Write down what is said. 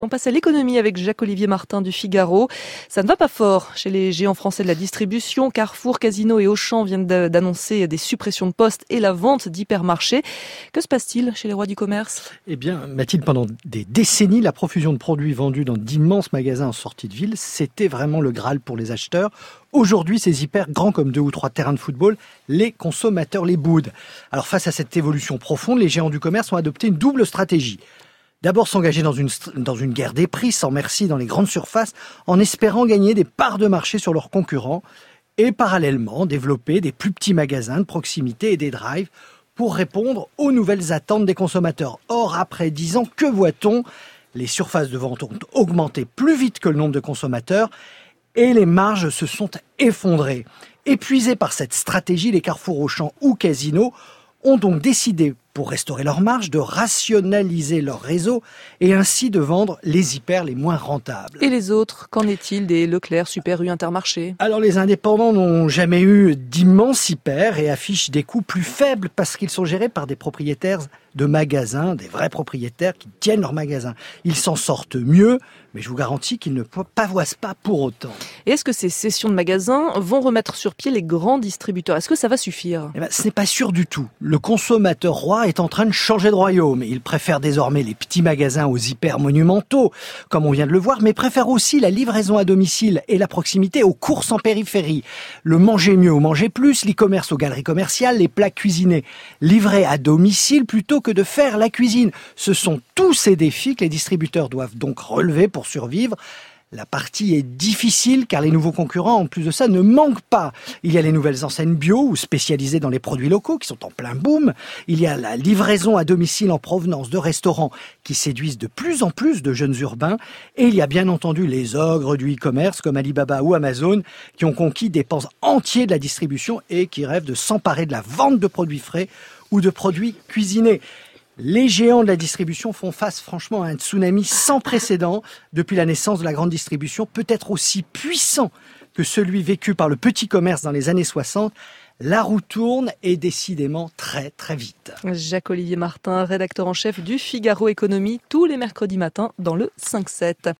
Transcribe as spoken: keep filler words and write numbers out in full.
On passe à l'économie avec Jacques-Olivier Martin du Figaro. Ça ne va pas fort chez les géants français de la distribution. Carrefour, Casino et Auchan viennent d'annoncer des suppressions de postes et la vente d'hypermarchés. Que se passe-t-il chez les rois du commerce ? Eh bien, Mathilde, pendant des décennies, la profusion de produits vendus dans d'immenses magasins en sortie de ville, c'était vraiment le Graal pour les acheteurs. Aujourd'hui, ces hyper, grands comme deux ou trois terrains de football, les consommateurs les boudent. Alors face à cette évolution profonde, les géants du commerce ont adopté une double stratégie. D'abord s'engager dans une, dans une guerre des prix sans merci dans les grandes surfaces en espérant gagner des parts de marché sur leurs concurrents et parallèlement développer des plus petits magasins de proximité et des drives pour répondre aux nouvelles attentes des consommateurs. Or, après dix ans, que voit-on ? Les surfaces de vente ont augmenté plus vite que le nombre de consommateurs et les marges se sont effondrées. Épuisés par cette stratégie, les Carrefour, Auchan ou Casino ont donc décidé, pour restaurer leurs marges, de rationaliser leur réseau et ainsi de vendre les hyper les moins rentables. Et les autres, qu'en est-il des Leclerc, Super U, Intermarché ? Alors les indépendants n'ont jamais eu d'immenses hyper et affichent des coûts plus faibles parce qu'ils sont gérés par des propriétaires de magasins, des vrais propriétaires qui tiennent leurs magasins. Ils s'en sortent mieux, mais je vous garantis qu'ils ne pavoisent pas pour autant. Et est-ce que ces cessions de magasins vont remettre sur pied les grands distributeurs ? Est-ce que ça va suffire ? Eh ben, ce n'est pas sûr du tout. Le consommateur roi est en train de changer de royaume. Il préfère désormais les petits magasins aux hyper monumentaux, comme on vient de le voir, mais préfère aussi la livraison à domicile et la proximité aux courses en périphérie. Le manger mieux ou manger plus, l'e-commerce aux galeries commerciales, les plats cuisinés livrés à domicile plutôt que de faire la cuisine. Ce sont tous ces défis que les distributeurs doivent donc relever pour survivre. La partie est difficile car les nouveaux concurrents, en plus de ça, ne manquent pas. Il y a les nouvelles enseignes bio ou spécialisées dans les produits locaux qui sont en plein boom. Il y a la livraison à domicile en provenance de restaurants qui séduisent de plus en plus de jeunes urbains. Et il y a bien entendu les ogres du e-commerce comme Alibaba ou Amazon qui ont conquis des pans entiers de la distribution et qui rêvent de s'emparer de la vente de produits frais ou de produits cuisinés. Les géants de la distribution font face franchement à un tsunami sans précédent depuis la naissance de la grande distribution, peut-être aussi puissant que celui vécu par le petit commerce dans les années soixante. La roue tourne et décidément très très vite. Jacques-Olivier Martin, rédacteur en chef du Figaro Économie, tous les mercredis matins dans le cinq sept.